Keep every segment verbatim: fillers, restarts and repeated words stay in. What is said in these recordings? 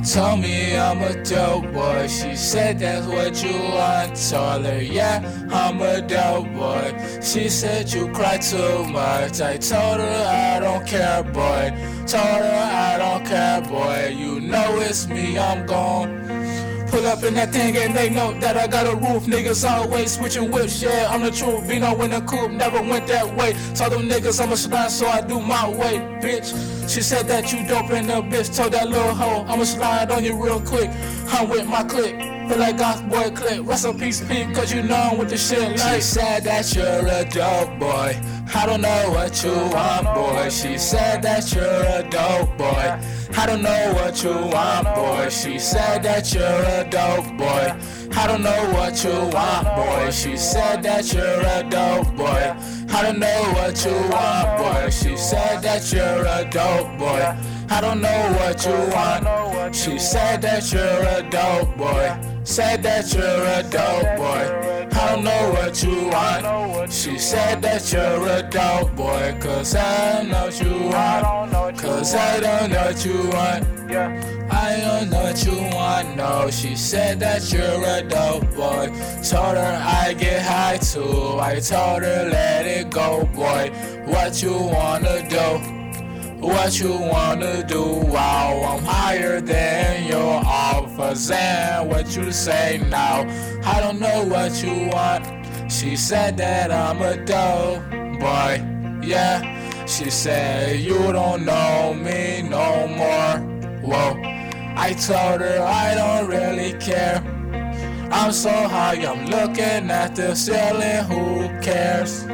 Told me I'm a dope boy. She said that's what you want. Told her, yeah, I'm a dope boy. She said you cry too much. I told her I don't care, boy. Told her I don't care, boy. You know it's me, I'm gone. Pull up in that thing and they know that I got a roof. Niggas always switching whips, yeah, I'm the truth. Vino in the coupe, never went that way. Told them niggas I'm a slime, so I do my way, bitch. She said that you dope in the bitch. Told that little hoe, I'ma slide on you real quick. I'm with my clique, feel like Goth Boy click. Rest in peace, Pete, cause you know I'm with the shit like. She said that you're a dope boy. I don't know what you want, boy. She said that you're a dope boy. I don't know what you want, boy. She said that you're a dope boy. I don't know what you want, boy. She said that you're a dope boy. I don't know what you want, boy. She said that you're a dope boy. I don't know what you want. She said that you're a dope boy. Said that you're a dope boy. I don't know what you want. She said that you're a dope boy. Cause I know what you want. Cause I don't know what you want. I don't know what you want, no. She said that you're a dope boy. Told her I get high too. I told her let it go, boy. What you wanna do? What you wanna do? Wow, I'm higher than your offers. And what you say now? I don't know what you want. She said that I'm a dope boy. Yeah, she said you don't know me no more. Whoa, I told her I don't really care. I'm so high, I'm looking at the ceiling. Who cares?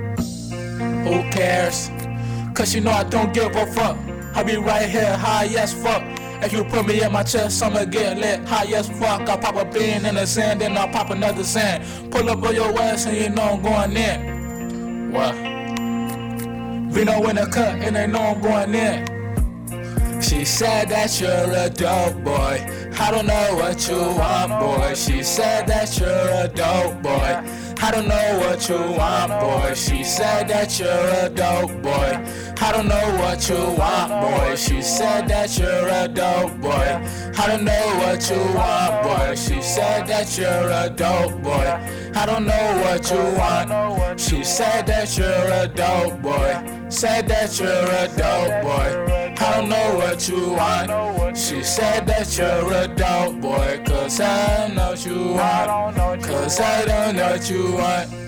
Who cares? Cause you know I don't give a fuck. I be right here, high as fuck. If you put me in my chest, I'ma get lit. High as fuck, I pop a bean in the sand, then I'll pop another sand. Pull up on your ass and you know I'm going in. What? Vino in the cut and they know I'm going in. She said that you're a dope boy. I don't know what you want, boy. She said that you're a dope boy. I don't know what you want, boy. She said that you're a dope boy. I don't know what you want, boy. She said that you're a dope boy. I don't know what you want, boy. She said that you're a dope boy. I don't know what you want. She said that you're a dope boy. Said that you're a dope boy. I don't know what you want. She said that you're a dope boy. Cause I know what you want. Cause I don't know what you want.